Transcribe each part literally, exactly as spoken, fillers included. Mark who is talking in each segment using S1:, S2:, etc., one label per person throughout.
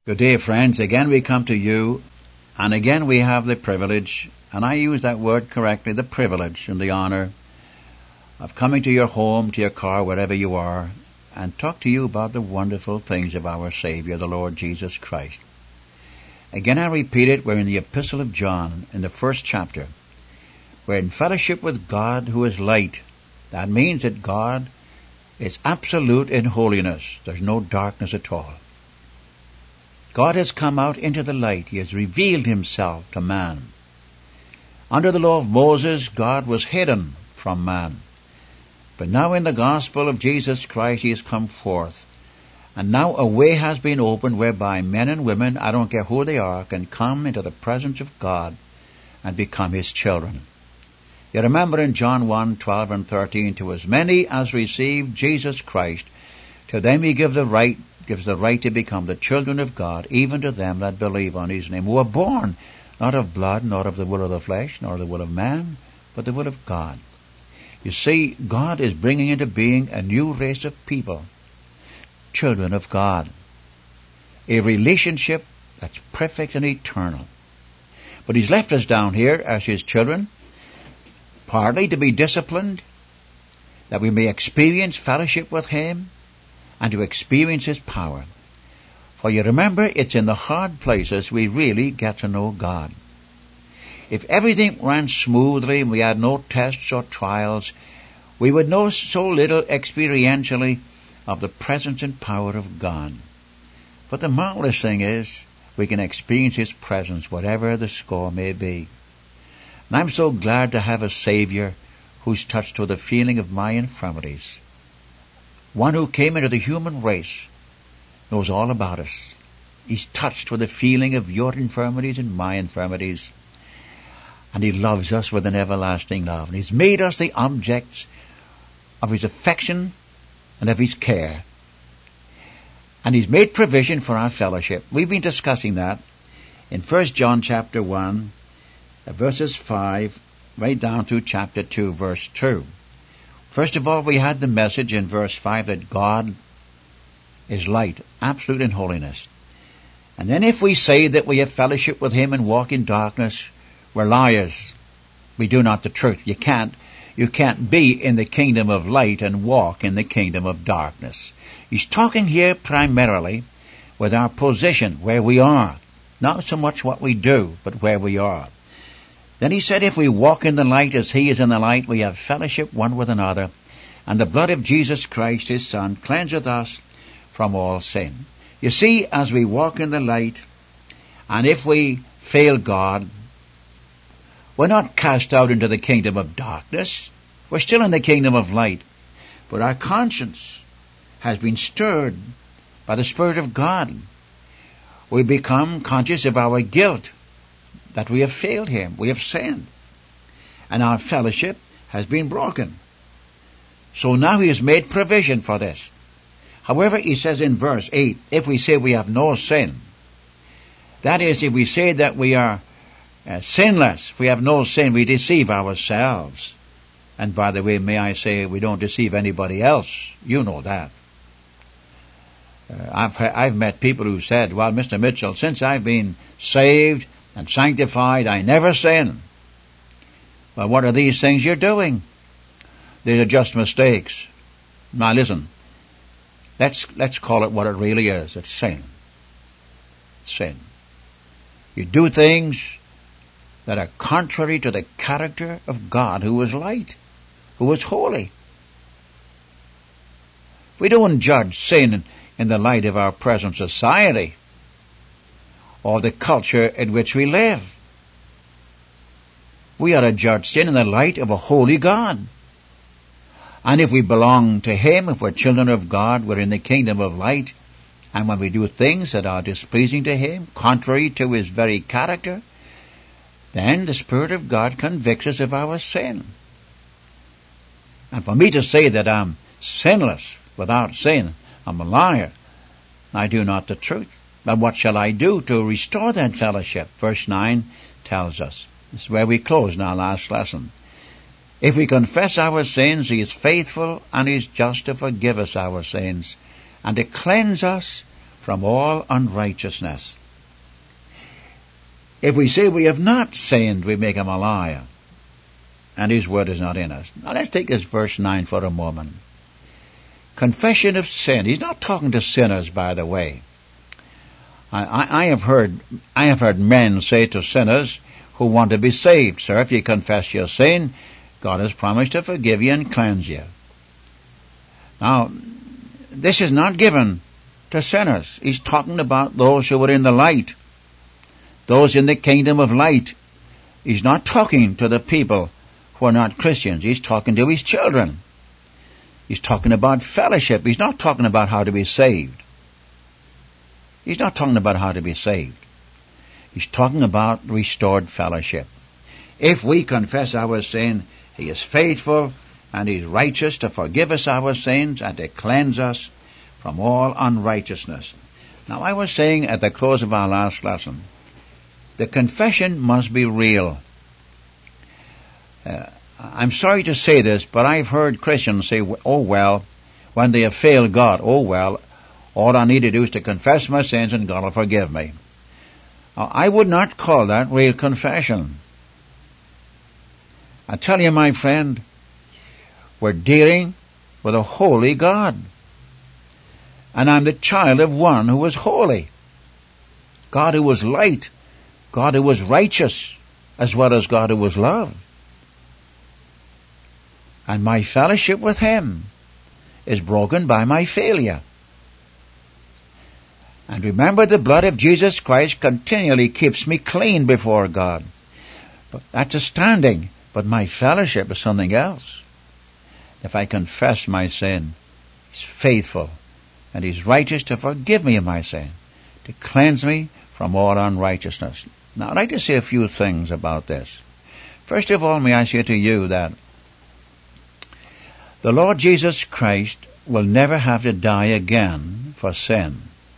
S1: Good day, friends. Again we come to you, and again we have the privilege, and I use that word correctly, the privilege and the honor of coming to your home, to your car, wherever you are, and talk to you about the wonderful things of our Savior, the Lord Jesus Christ. Again I repeat it, we're in the Epistle of John, in the first chapter. We're in fellowship with God who is light. That means that God is absolute in holiness. There's no darkness at all. God has come out into the light. He has revealed himself to man. Under the law of Moses, God was hidden from man. But now in the gospel of Jesus Christ, he has come forth. And now a way has been opened whereby men and women, I don't care who they are, can come into the presence of God and become his children. You remember in John one, twelve and thirteen, to as many as received Jesus Christ, to them he give the right gives the right to become the children of God, even to them that believe on his name, who are born not of blood, nor of the will of the flesh, nor the will of man, but the will of God. You see, God is bringing into being a new race of people, children of God, a relationship that's perfect and eternal. But he's left us down here as his children, partly to be disciplined, that we may experience fellowship with him, and to experience his power. For you remember, it's in the hard places we really get to know God. If everything ran smoothly and we had no tests or trials, we would know so little experientially of the presence and power of God. But the marvelous thing is, we can experience his presence whatever the score may be. And I'm so glad to have a Savior who's touched with the feeling of my infirmities. One who came into the human race knows all about us. He's touched with the feeling of your infirmities and my infirmities. And he loves us with an everlasting love. And he's made us the objects of his affection and of his care. And he's made provision for our fellowship. We've been discussing that in First John chapter one, verses five, right down to chapter two, verse two. First of all, we had the message in verse five that God is light, absolute in holiness. And then if we say that we have fellowship with him and walk in darkness, we're liars. We do not the truth. You can't, you can't be in the kingdom of light and walk in the kingdom of darkness. He's talking here primarily with our position, where we are. Not so much what we do, but where we are. Then he said, if we walk in the light as he is in the light, we have fellowship one with another, and the blood of Jesus Christ, his Son, cleanseth us from all sin. You see, as we walk in the light, and if we fail God, we're not cast out into the kingdom of darkness. We're still in the kingdom of light. But our conscience has been stirred by the Spirit of God. We become conscious of our guilt, that we have failed him, we have sinned, and our fellowship has been broken. So now he has made provision for this. However, he says in verse eight, if we say we have no sin, that is, if we say that we are uh, sinless, we have no sin, we deceive ourselves. And by the way, may I say, we don't deceive anybody else. You know that. Uh, I've, I've met people who said, well, Mister Mitchell, since I've been saved and sanctified, I never sin. Well, what are these things you're doing? These are just mistakes. Now listen, let's let's call it what it really is. It's sin. Sin. You do things that are contrary to the character of God, who is light, who is holy. We don't judge sin in the light of our present society or the culture in which we live. We are to judge sin in the light of a holy God. And if we belong to him, if we're children of God, we're in the kingdom of light, and when we do things that are displeasing to him, contrary to his very character, then the Spirit of God convicts us of our sin. And for me to say that I'm sinless, without sin, I'm a liar. I do not the truth. But what shall I do to restore that fellowship? Verse nine tells us. This is where we close in our last lesson. If we confess our sins, he is faithful and he is just to forgive us our sins and to cleanse us from all unrighteousness. If we say we have not sinned, we make him a liar, and his word is not in us. Now let's take this verse nine for a moment. Confession of sin. He's not talking to sinners, by the way. I, I, I have heard, I have heard men say to sinners who want to be saved, sir, if you confess your sin, God has promised to forgive you and cleanse you. Now, this is not given to sinners. He's talking about those who are in the light, those in the kingdom of light. He's not talking to the people who are not Christians. He's talking to his children. He's talking about fellowship. He's not talking about how to be saved. He's not talking about how to be saved. He's talking about restored fellowship. If we confess our sin, he is faithful and he's righteous to forgive us our sins and to cleanse us from all unrighteousness. Now, I was saying at the close of our last lesson, the confession must be real. Uh, I'm sorry to say this, but I've heard Christians say, oh well, when they have failed God, oh well, all I need to do is to confess my sins and God will forgive me. Now, I would not call that real confession. I tell you, my friend, we're dealing with a holy God. And I'm the child of one who was holy. God who was light. God who was righteous, as well as God who was love. And my fellowship with him is broken by my failure. And remember, the blood of Jesus Christ continually keeps me clean before God. But that's a standing. But my fellowship is something else. If I confess my sin, he's faithful and he's righteous to forgive me of my sin, to cleanse me from all unrighteousness. Now, I'd like to say a few things about this. First of all, may I say to you that the Lord Jesus Christ will never have to die again for sin.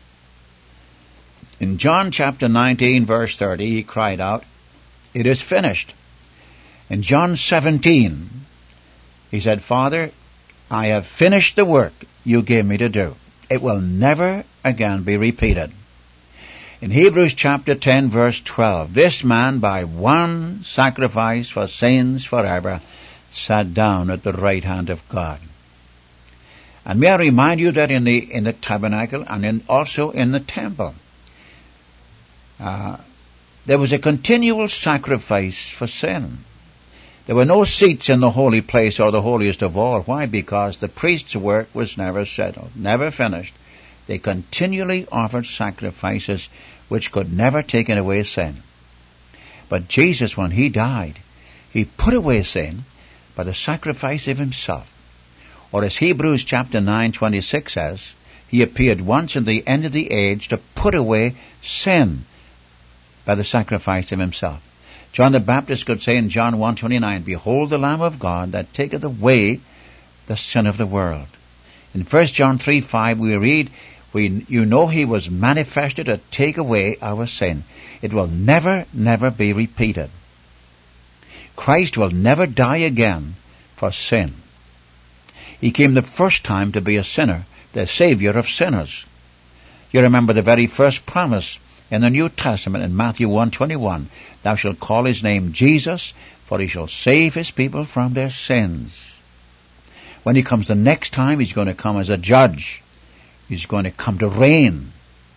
S1: In John chapter nineteen, verse thirty, he cried out, "It is finished." In John seventeen, he said, "Father, I have finished the work you gave me to do." It will never again be repeated. In Hebrews chapter ten, verse twelve, this man by one sacrifice for sins forever sat down at the right hand of God. And may I remind you that in the in the tabernacle and in, also in the temple, uh, there was a continual sacrifice for sin. There were no seats in the holy place or the holiest of all. Why? Because the priest's work was never settled, never finished. They continually offered sacrifices which could never take away sin. But Jesus, when he died, he put away sin by the sacrifice of himself. Or as Hebrews chapter nine twenty-six says, he appeared once in the end of the age to put away sin by the sacrifice of himself. John the Baptist could say in John one twenty-nine, "Behold the Lamb of God that taketh away the sin of the world." In First John three five we read, we, you know he was manifested to take away our sin. It will never, never be repeated. Christ will never die again for sin. He came the first time to be a sinner, the Savior of sinners. You remember the very first promise in the New Testament in Matthew one twenty-one, "Thou shalt call his name Jesus, for he shall save his people from their sins." When he comes the next time, he's going to come as a judge. He's going to come to reign.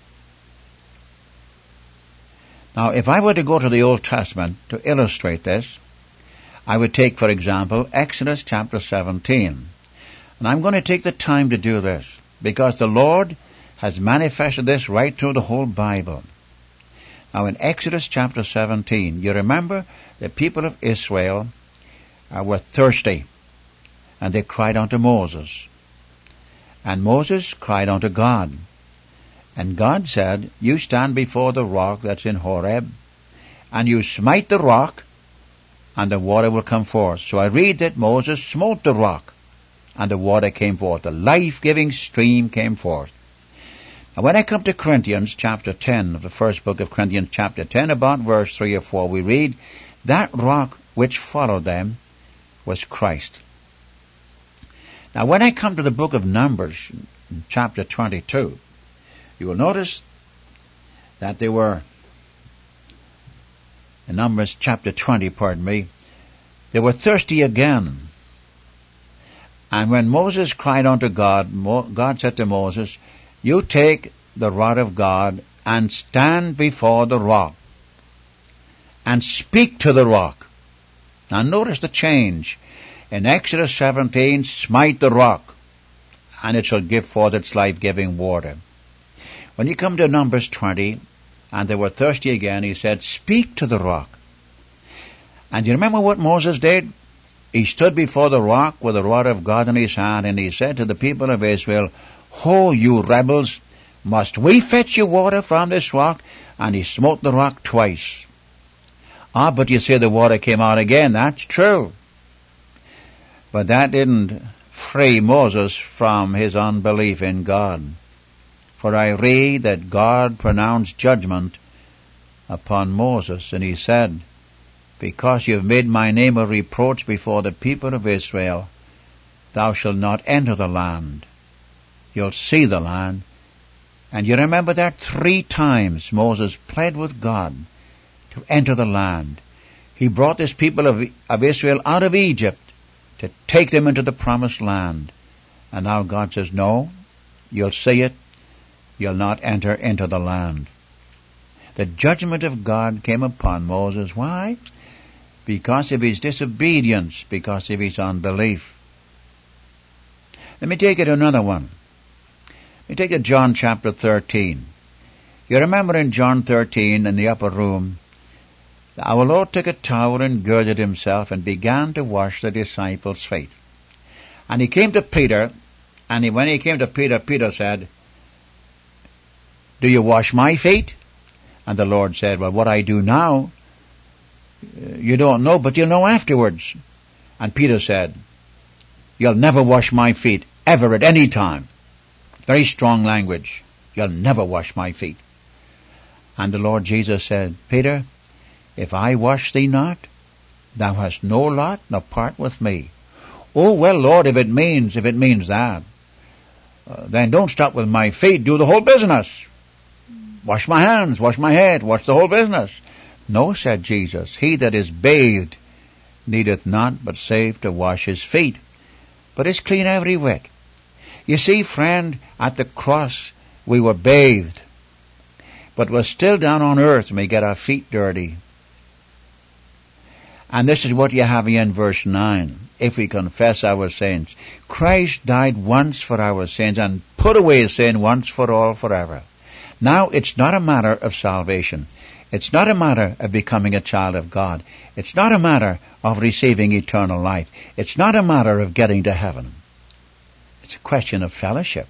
S1: Now, if I were to go to the Old Testament to illustrate this, I would take, for example, Exodus chapter seventeen. And I'm going to take the time to do this, because the Lord has manifested this right through the whole Bible. Now, in Exodus chapter seventeen, you remember the people of Israel uh, were thirsty, and they cried unto Moses. And Moses cried unto God. And God said, "You stand before the rock that's in Horeb, and you smite the rock, and the water will come forth." So I read that Moses smote the rock, and the water came forth. The life-giving stream came forth. Now, when I come to Corinthians chapter ten, of the first book of Corinthians chapter ten, about verse three or four, we read, "That rock which followed them was Christ." Now, when I come to the book of Numbers, chapter twenty-two, You will notice that they were, in Numbers chapter twenty, pardon me, they were thirsty again. And when Moses cried unto God, God said to Moses, you take the rod of God and stand before the rock and speak to the rock. Now notice the change. In Exodus seventeen, smite the rock, and it shall give forth its life-giving water. When you come to Numbers twenty, and they were thirsty again, he said, speak to the rock. And you remember what Moses did? He stood before the rock with the rod of God in his hand, and he said to the people of Israel, ho, you rebels, must we fetch you water from this rock? And he smote the rock twice. Ah, but you say the water came out again. That's true. But that didn't free Moses from his unbelief in God. For I read that God pronounced judgment upon Moses, and he said, because you've made my name a reproach before the people of Israel, thou shalt not enter the land. You'll see the land. And you remember that three times Moses pled with God to enter the land. He brought this people of, of Israel out of Egypt to take them into the promised land. And now God says, no, you'll see it. You'll not enter into the land. The judgment of God came upon Moses. Why? Because of his disobedience, because of his unbelief. Let me take it another one. Let me take it John chapter thirteen. You remember in John thirteen, in the upper room, our Lord took a towel and girded himself and began to wash the disciples' feet. And he came to Peter, and he, when he came to Peter, Peter said, do you wash my feet? And the Lord said, well, what I do now, you don't know, but you'll know afterwards. And Peter said, you'll never wash my feet, ever, at any time. Very strong language. You'll never wash my feet. And the Lord Jesus said, Peter, if I wash thee not, thou hast no lot nor part with me. Oh, well, Lord, if it means, if it means that, uh, then don't stop with my feet, do the whole business. Wash my hands, wash my head, wash the whole business. No, said Jesus, he that is bathed needeth not but save to wash his feet, but is clean every whit. You see, friend, at the cross we were bathed, but we're still down on earth and we get our feet dirty. And this is what you have here in verse nine. If we confess our sins, Christ died once for our sins and put away sin once for all forever. Now it's not a matter of salvation. It's not a matter of becoming a child of God. It's not a matter of receiving eternal life. It's not a matter of getting to heaven. It's a question of fellowship.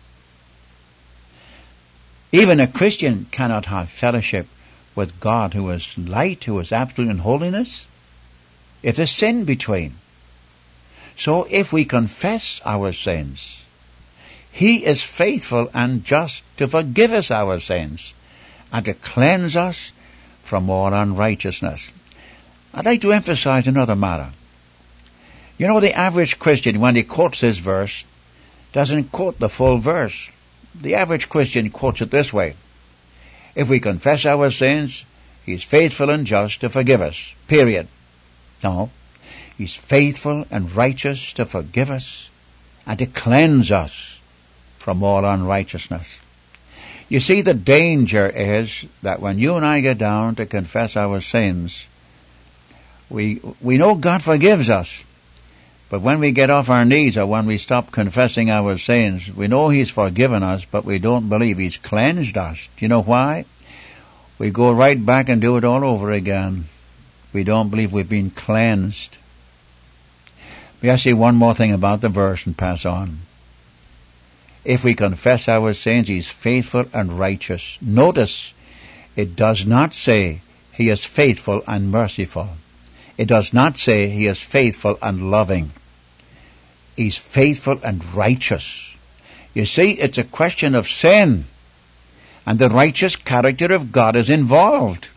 S1: Even a Christian cannot have fellowship with God, who is light, who is absolute in holiness, if there's sin between. So if we confess our sins, he is faithful and just to forgive us our sins and to cleanse us from all unrighteousness. I'd like to emphasize another matter. You know, the average Christian, when he quotes this verse, doesn't quote the full verse. The average Christian quotes it this way. If we confess our sins, he's faithful and just to forgive us. Period. No. He's faithful and righteous to forgive us and to cleanse us from all unrighteousness. You see, the danger is that when you and I get down to confess our sins, we we know God forgives us. But when we get off our knees or when we stop confessing our sins, we know he's forgiven us, but we don't believe he's cleansed us. Do you know why? We go right back and do it all over again. We don't believe we've been cleansed. May I say one more thing about the verse and pass on? If we confess our sins, he's faithful and righteous. Notice, it does not say he is faithful and merciful. It does not say he is faithful and loving. He's faithful and righteous. You see, it's a question of sin. And the righteous character of God is involved.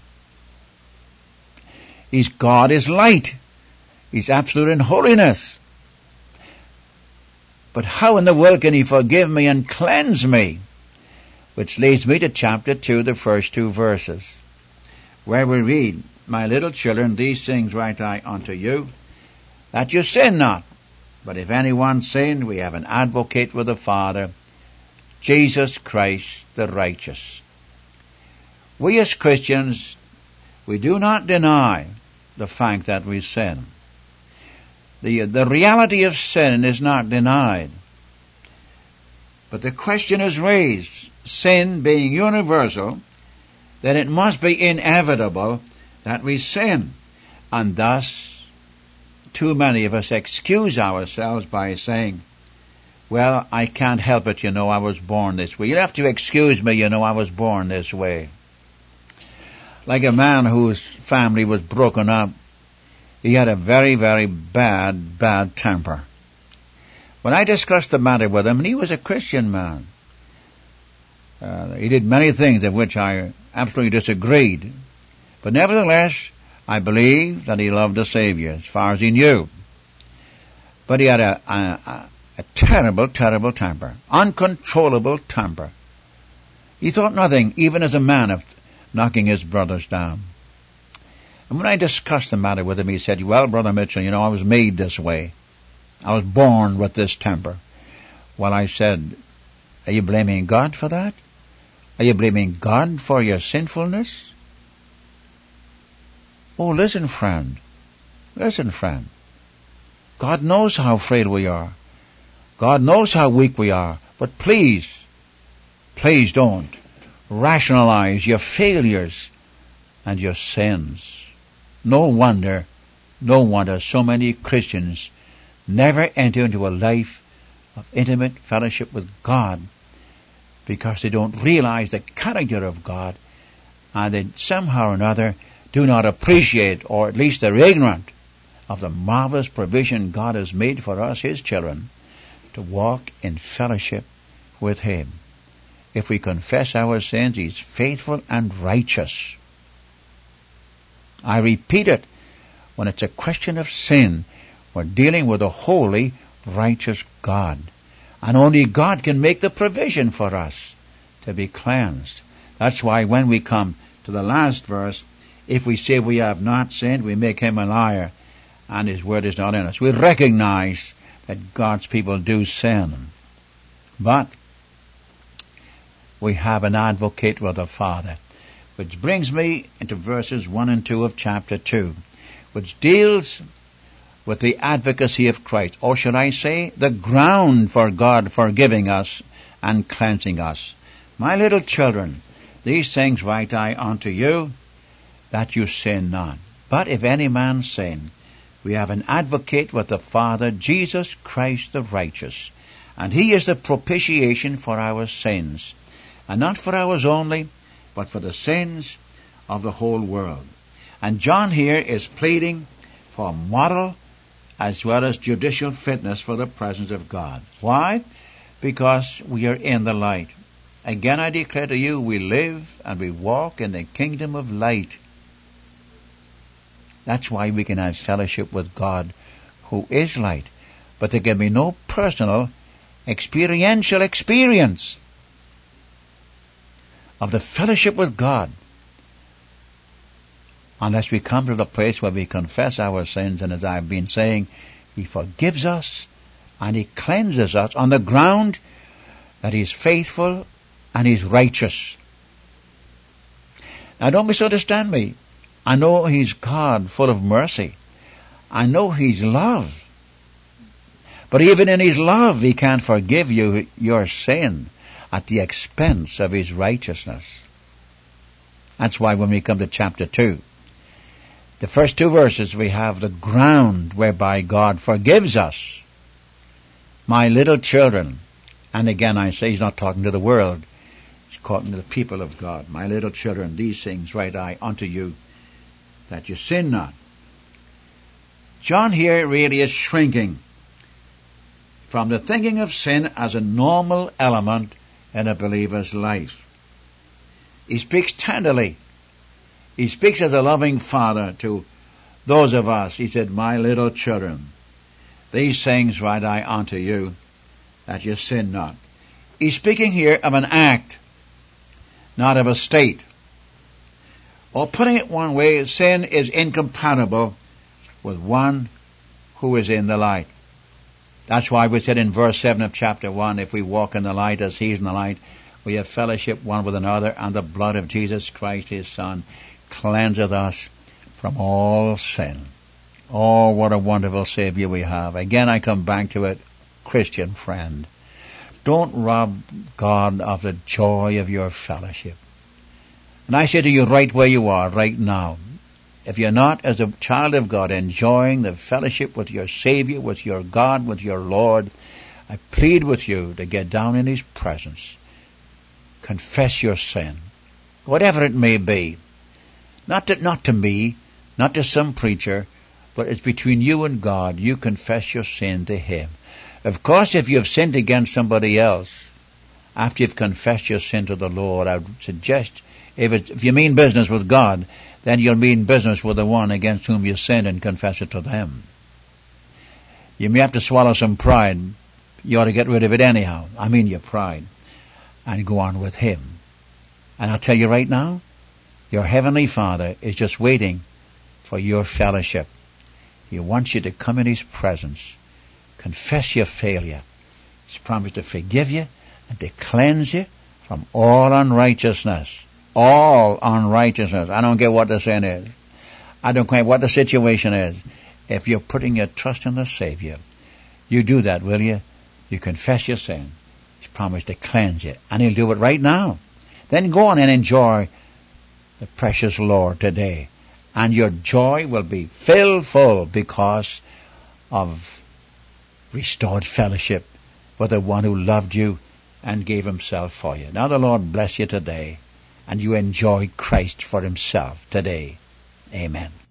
S1: He's God is light. He's absolute in holiness. But how in the world can he forgive me and cleanse me which leads me to chapter two, the first two verses, where we read, My little children, these things write I unto you, that you sin not. But if anyone sin, we have an advocate with the Father, Jesus Christ the righteous. We as Christians, we do not deny the fact that we sin. The, the reality of sin is not denied. But the question is raised, sin being universal, then it must be inevitable that we sin. And thus, too many of us excuse ourselves by saying, well, I can't help it, you know, I was born this way. You'll have to excuse me, you know, I was born this way. Like a man whose family was broken up, he had a very, very bad, bad temper. When I discussed the matter with him, and he was a Christian man, uh, he did many things of which I absolutely disagreed. But nevertheless, I believe that he loved the Savior as far as he knew. But he had a, a, a, a terrible, terrible temper, uncontrollable temper. He thought nothing, even as a man, of knocking his brothers down. And when I discussed the matter with him, he said, well, Brother Mitchell, you know, I was made this way. I was born with this temper. Well, I said, are you blaming God for that? Are you blaming God for your sinfulness? Oh, listen, friend. Listen, friend. God knows how frail we are. God knows how weak we are. But please, please don't rationalize your failures and your sins. No wonder, no wonder so many Christians never enter into a life of intimate fellowship with God, because they don't realize the character of God, and they somehow or another do not appreciate, or at least they're ignorant of the marvelous provision God has made for us, His children, to walk in fellowship with Him. If we confess our sins, He's faithful and righteous. I repeat it, when it's a question of sin, we're dealing with a holy, righteous God. And only God can make the provision for us to be cleansed. That's why when we come to the last verse, if we say we have not sinned, we make Him a liar, and His word is not in us. We recognize that God's people do sin. But we have an advocate with the Father. Which brings me into verses one and two of chapter two, which deals with the advocacy of Christ, or should I say, the ground for God forgiving us and cleansing us. My little children, these things write I unto you, that you sin not. But if any man sin, we have an advocate with the Father, Jesus Christ the righteous, and He is the propitiation for our sins, and not for ours only, but for the sins of the whole world. And John here is pleading for moral as well as judicial fitness for the presence of God. Why? Because we are in the light. Again I declare to you, we live and we walk in the kingdom of light. That's why we can have fellowship with God, who is light. But there can be no personal, experiential experience of the fellowship with God unless we come to the place where we confess our sins, and as I've been saying, He forgives us and He cleanses us on the ground that He's faithful and He's righteous. Now don't misunderstand me. I know He's God full of mercy. I know He's love. But even in His love, He can't forgive you your sin at the expense of His righteousness. That's why when we come to chapter two, the first two verses, we have the ground whereby God forgives us. My little children, and again I say He's not talking to the world, He's talking to the people of God. My little children, these things write I unto you, that you sin not. John here really is shrinking from the thinking of sin as a normal element in a believer's life. He speaks tenderly. He speaks as a loving father to those of us. He said, my little children, these things write I unto you, that you sin not. He's speaking here of an act, not of a state. Or putting it one way, sin is incompatible with one who is in the light. That's why we said in verse seven of chapter one, if we walk in the light as he is in the light, we have fellowship one with another, and the blood of Jesus Christ his Son cleanseth us from all sin. Oh, what a wonderful Savior we have. Again, I come back to it, Christian friend. Don't rob God of the joy of your fellowship. And I say to you right where you are, right now, if you're not, as a child of God, enjoying the fellowship with your Savior, with your God, with your Lord, I plead with you to get down in his presence. Confess your sin, whatever it may be. Not to, not to me, not to some preacher, but it's between you and God. You confess your sin to him. Of course, if you've sinned against somebody else, after you've confessed your sin to the Lord, I would suggest, if, it, if you mean business with God, then you'll mean business with the one against whom you sinned and confess it to them. You may have to swallow some pride. You ought to get rid of it anyhow. I mean your pride. And go on with him. And I'll tell you right now, your Heavenly Father is just waiting for your fellowship. He wants you to come in his presence. Confess your failure. He's promised to forgive you and to cleanse you from all unrighteousness. All unrighteousness. I don't care what the sin is. I don't care what the situation is. If you're putting your trust in the Savior, you do that, will you? You confess your sin. He's promised to cleanse you. And he'll do it right now. Then go on and enjoy the precious Lord today. And your joy will be filled full because of restored fellowship with the one who loved you and gave himself for you. Now the Lord bless you today, and you enjoy Christ for himself today. Amen.